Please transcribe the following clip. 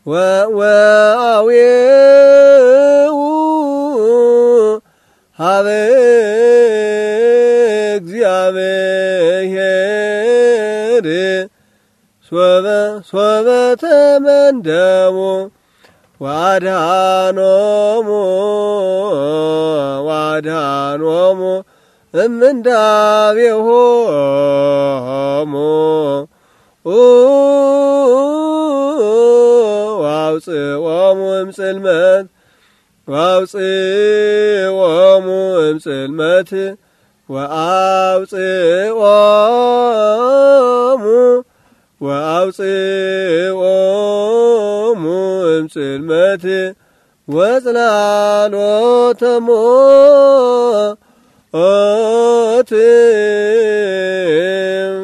وأويو هذا እግዚአብሔር ሶበ ተመንደሙ ዋድሃኖሙ እምንዳቤሆሙ ዋውፅኦሙ እምጽልመት وأوصيهم امسلمت وصلالوت موت